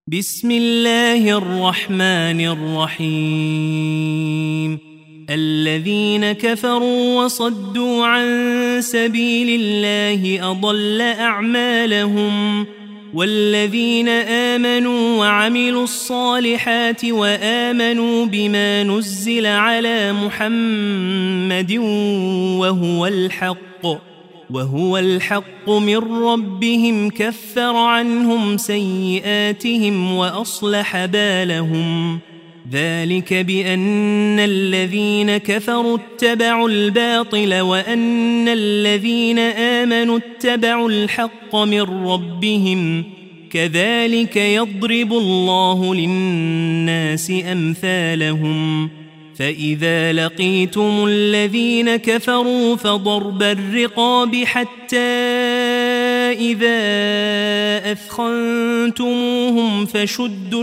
بسم الله الرحمن الرحيم. الذين كفروا وصدوا عن سبيل الله أضل أعمالهم، والذين آمنوا وعملوا الصالحات وآمنوا بما نزل على محمد وهو الحق من ربهم كفر عنهم سيئاتهم وأصلح بالهم. ذلك بأن الذين كفروا اتبعوا الباطل وأن الذين آمنوا اتبعوا الحق من ربهم، كذلك يضرب الله للناس أمثالهم. فإذا لقيتم الذين كفروا فضرب الرقاب حتى إذا أثخنتموهم فشدوا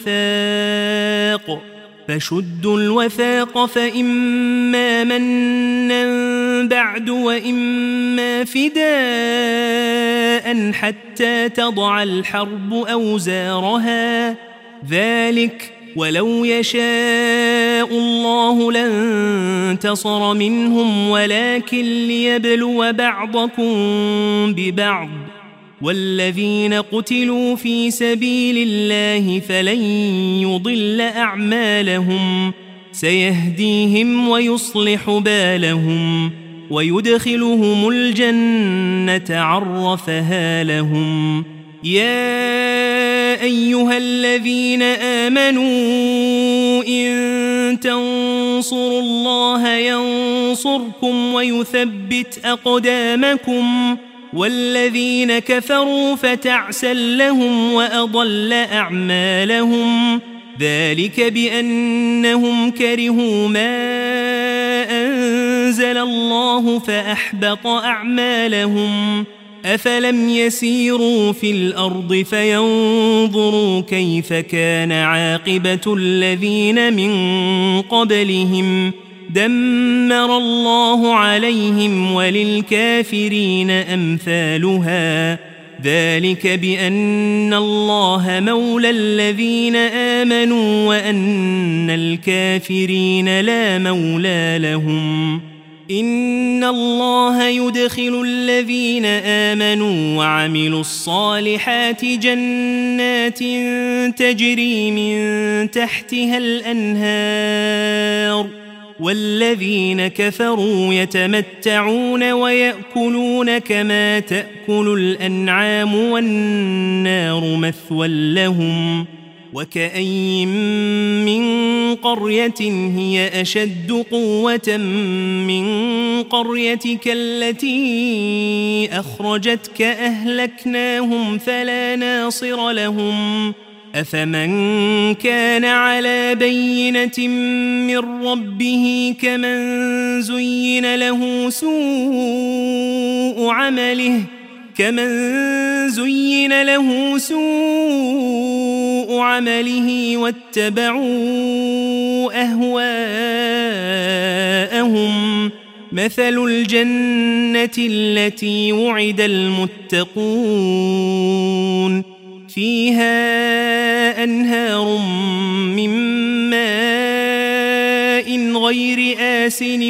الوثاق فإما منا بعد وإما فداء حتى تضع الحرب أوزارها. ذلك ولو يشاء الله لانتصر منهم ولكن ليبلو بعضكم ببعض. والذين قتلوا في سبيل الله فلن يضل أعمالهم، سيهديهم ويصلح بالهم ويدخلهم الجنة عرفها لهم. يا أيها الذين آمنوا إن تنصروا الله ينصركم ويثبت أقدامكم، والذين كفروا فتعسا لهم وأضل أعمالهم. ذلك بأنهم كرهوا ما أنزل الله فأحبط أعمالهم. أفلم يسيروا في الأرض فينظروا كيف كان عاقبة الذين من قبلهم، دمر الله عليهم وللكافرين أمثالها. ذلك بأن الله مولى الذين آمنوا وأن الكافرين لا مولى لهم. إن الله يدخل الذين آمنوا وعملوا الصالحات جنات تجري من تحتها الأنهار، والذين كفروا يتمتعون ويأكلون كما تأكل الأنعام والنار مثوى لهم. وكأين من قرية هي أشد قوة من قريتك التي أخرجتك أهلكناهم فلا ناصر لهم. أفمن كان على بينة من ربه كمن زين له سوء عمله واتبعوا أهواءهم. مثل الجنة التي وعد المتقون فيها أنهار من ماء غير آسن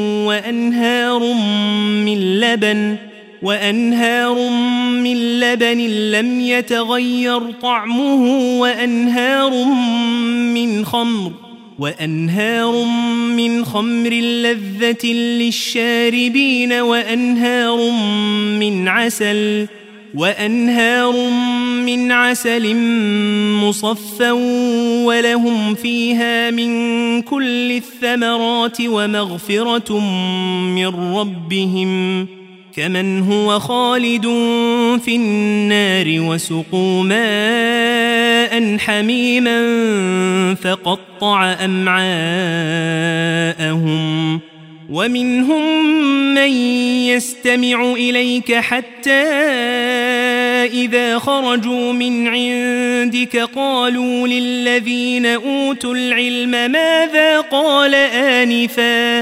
وأنهار من لبن لم يتغير طعمه وأنهار من خمر لذة للشاربين وأنهار من عسل مصفى ولهم فيها من كل الثمرات ومغفرة من ربهم، كمن هو خالد في النار وسقوا ماء حميما فقطع أمعاءهم. ومنهم من يستمع إليك حتى إذا خرجوا من عندك قالوا للذين أوتوا العلم ماذا قال آنفا،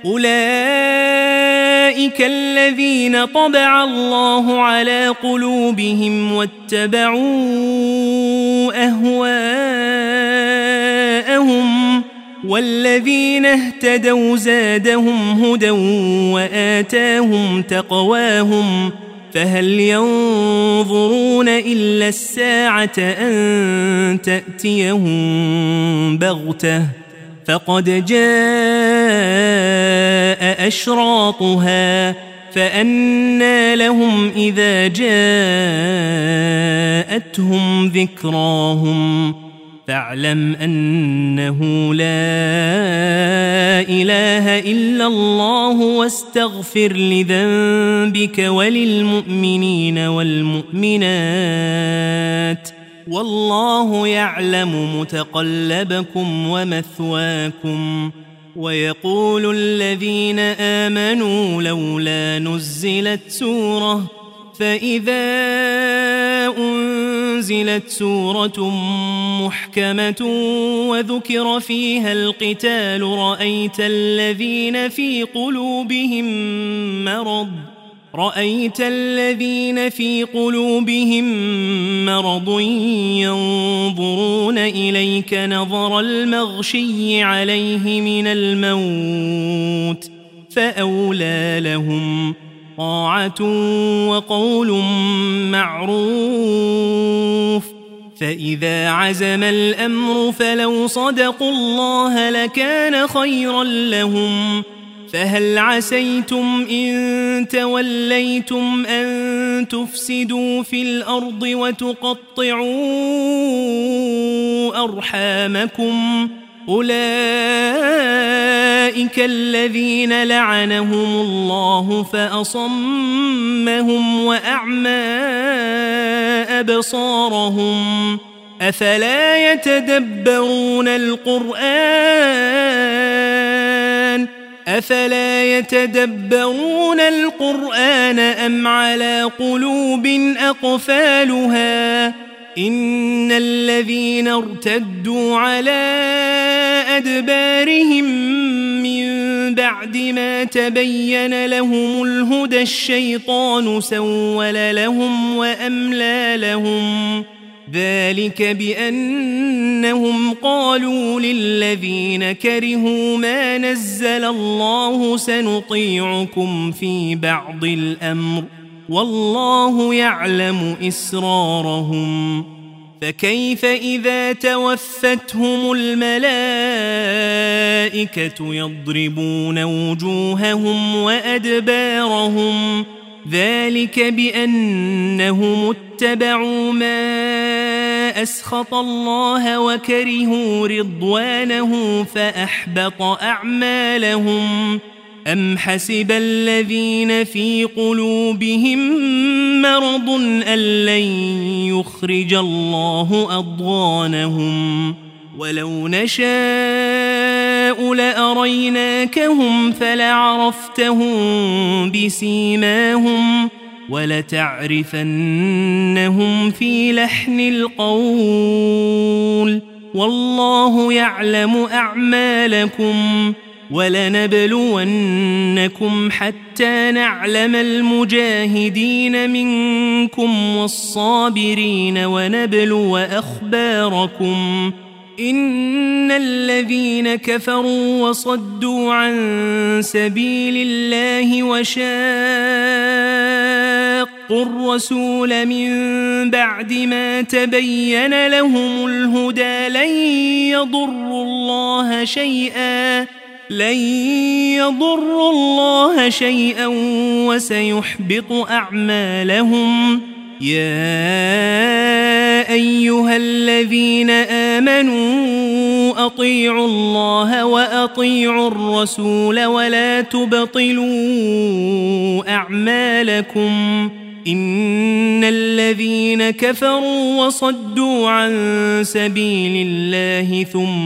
أولئك الذين طبع الله على قلوبهم واتبعوا والذين اهتدوا زادهم هدى وآتاهم تقواهم فهل ينظرون إلا الساعة أن تأتيهم بغتة فقد جاء أشراطها فأنى لهم إذا جاءتهم ذكراهم فاعلم أنه لا إله إلا الله واستغفر لذنبك وللمؤمنين والمؤمنات والله يعلم متقلبكم ومثواكم ويقول الذين آمنوا لولا نزلت سورة فإذا أنزلت سورة محكمة وذكر فيها القتال رأيت الذين في قلوبهم مرض ينظرون إليك نظر المغشي عليه من الموت فأولى لهم طاعة وقول معروف فإذا عزم الأمر فلو صدقوا الله لكان خيرا لهم فهل عسيتم إن توليتم أن تفسدوا في الأرض وتقطعوا أرحامكم أولئك الذين لعنهم الله فأصمهم وأعمى أبصارهم أفلا يتدبرون القرآن أم على قلوب أقفالها إن الذين ارتدوا على أدبارهم من بعد ما تبين لهم الهدى الشيطان سول لهم وأملى لهم ذلك بأنهم قالوا للذين كرهوا ما نزل الله سنطيعكم في بعض الأمر والله يعلم إسرارهم فكيف إذا توفتهم الملائكة يضربون وجوههم وأدبارهم ذلك بأنهم اتبعوا ما أسخط الله وكرهوا رضوانه فأحبط أعمالهم أم حسب الذين في قلوبهم مرض أن لن يخرج الله أضغانهم ولو نشاء لأريناكهم فلعرفتهم بسيماهم ولتعرفنهم في لحن القول والله يعلم أعمالكم ولنبلونكم حتى نعلم المجاهدين منكم والصابرين ونبلو أخباركم إن الذين كفروا وصدوا عن سبيل الله وشاقوا الرسول من بعد ما تبين لهم الهدى لن يضروا الله شيئا وسيحبط أعمالهم يا أيها الذين آمنوا أطيعوا الله وأطيعوا الرسول ولا تبطلوا أعمالكم إن الذين كفروا وصدوا عن سبيل الله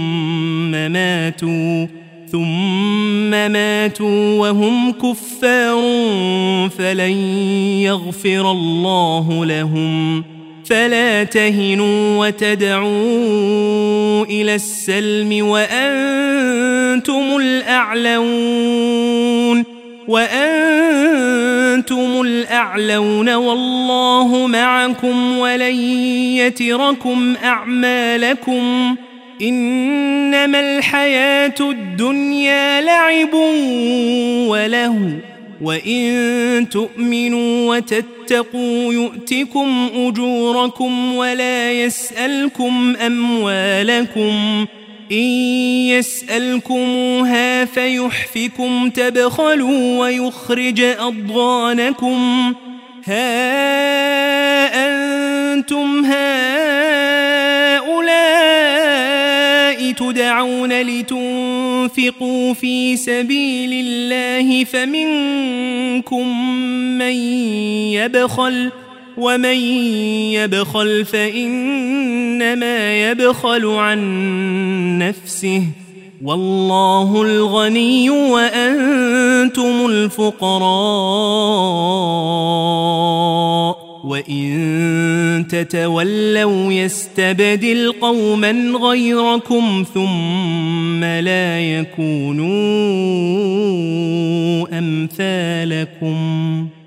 ثم ماتوا وهم كفار فلن يغفر الله لهم فلا تهنوا وتدعوا إلى السلم وأنتم الأعلون والله معكم ولن يتركم أعمالكم إنما الحياة الدنيا لعب ولهو وإن تؤمنوا وتتقوا يؤتكم أجوركم ولا يسألكم أموالكم إن يسألكموها فيحفكم تبخلوا ويخرج أضغانكم ها أنتم هؤلاء تدعون لتنفقوا في سبيل الله فمنكم من يبخل ومن يبخل فإنما يبخل عن نفسه والله الغني وأنتم الفقراء وإن تتولوا يستبدل قوما غيركم ثم لا يكونوا أمثالكم